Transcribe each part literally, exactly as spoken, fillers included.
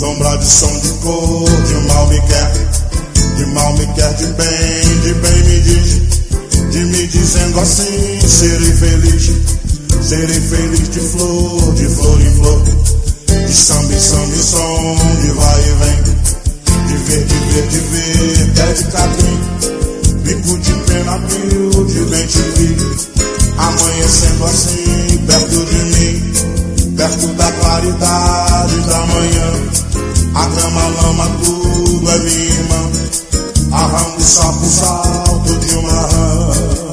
sombra de som de cor, de mal me quer, de mal me quer, de bem, de bem me diz, de me dizendo assim, serei feliz, serei feliz de flor, de flor em flor, de samba em samba em som, de vai e vem, de ver, de ver, de ver, pé de capim, bico de pena, pio, de bem te vi, amanhecendo assim, perto de mim, perto da claridade da manhã, a grama, lama, tudo é minha irmã, arranco, sapo, salto de uma rã,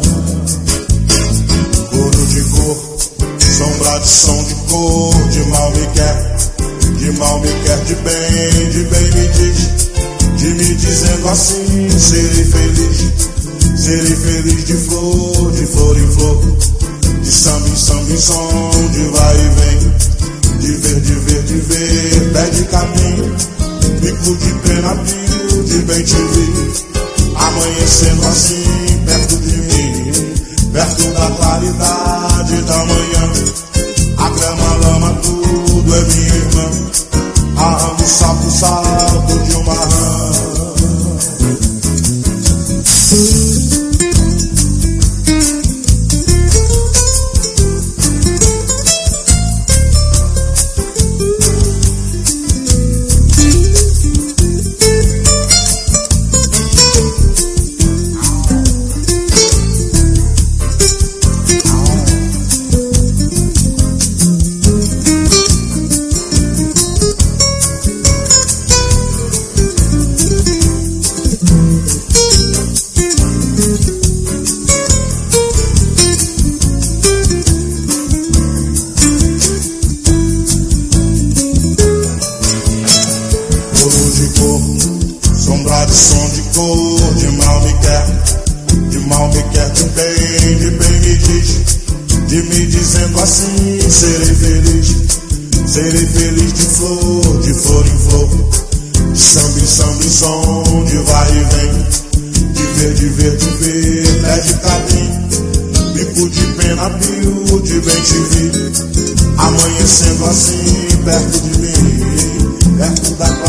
couro de cor, sombra de som de cor, de mal me quer, de mal me quer, de bem, de bem me diz, de me dizendo assim, serei feliz, serei feliz de flor, de flor em flor, de samba em samba em som, de vai e vem, de ver, de ver, de ver, pé de capim, bico de pena, pio, de bem te vi, amanhecendo assim, perto de mim, perto da claridade da manhã, a grama, lama, tudo é minha irmã, arranco, sapo, salto de uma rã. Sombra de som de cor, de mal me quer, de mal me quer, de bem, de bem me diz, de me dizendo assim, serei feliz, serei feliz de flor, de flor em flor, de samba em samba em som, de vai e vem, de ver, de ver, de ver, pé de capim, bico de pena, pio, de bem te vi, amanhecendo assim, perto de mim, perto da